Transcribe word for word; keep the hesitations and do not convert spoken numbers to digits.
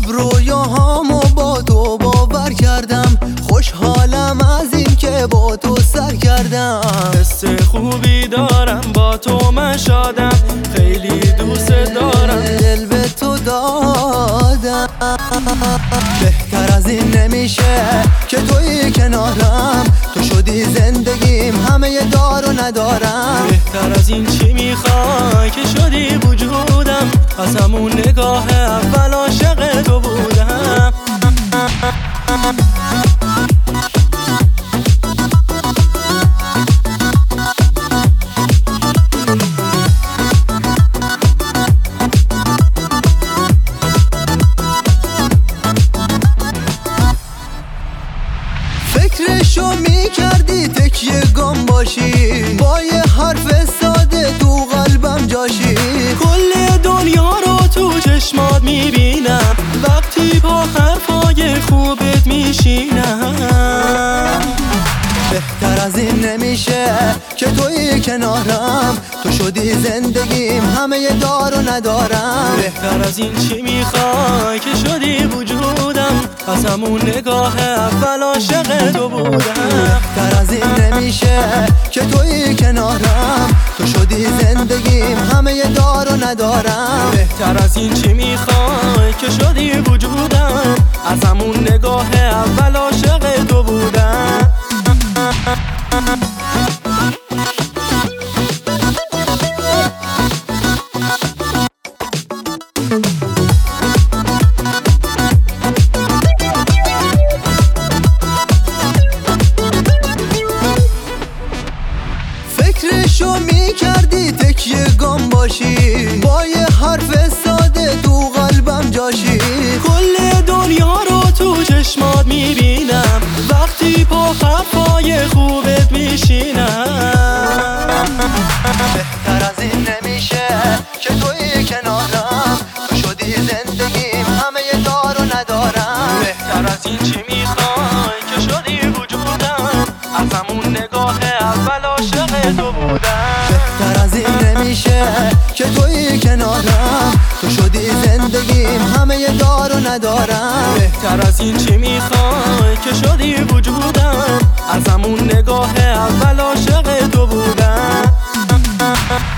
رویاهامو با تو باور کردم، خوشحالم از این که با تو سر کردم. حس خوبی دارم با تو، من شادم، خیلی دوست دارم، دل به تو دادم. بهتر از این نمیشه که توی کنارم، تو شدی زندگیم، همه دار و ندارم. بهتر از این چی میخوای که شدی وجودم، از همون نگاه اول عاشق تو بودم. فکرشو میکردی تکیه گام باشی، با یه حرف ساده تو قلبم جاشی. کل دنیا رو تو چشمات میبینم، وقتی با حرفای خوبت میشینم. بهتر از این نمیشه که توی کنارم، تو شدی زندگیم، همه دار و ندارم. بهتر از این چی میخوای که شدی وجودم، از همون نگاه اول عاشق تو بودم. بهتر از این نمیشه که توی کنارم، تو شدی زندگیم، همه دار و ندارم. بهتر از این چی میخوای که شدی وجودم، از همون نگاه اول عاشق تو بودم. فکرشو میکردی تکیه گام باشی، با یه حرف ساده تو قلبم جاشی. کل دنیا رو تو چشمات میبینم، وقتی پا حرفای خوبت میشینم. بهتر از این نمیشه که توی کنارم، تو شدی زندگیم، همه دار و ندارم. بهتر از این چی میخوای که شدی وجودم، از همون نگاه اول عاشق تو بودم. بهتر از این نمیشه که توی کنارم، تو شدی زندگیم، همه دار و ندارم. بهتر از این چی میخوای که شدی وجودم، از همون نگاه اول عاشق تو بودم.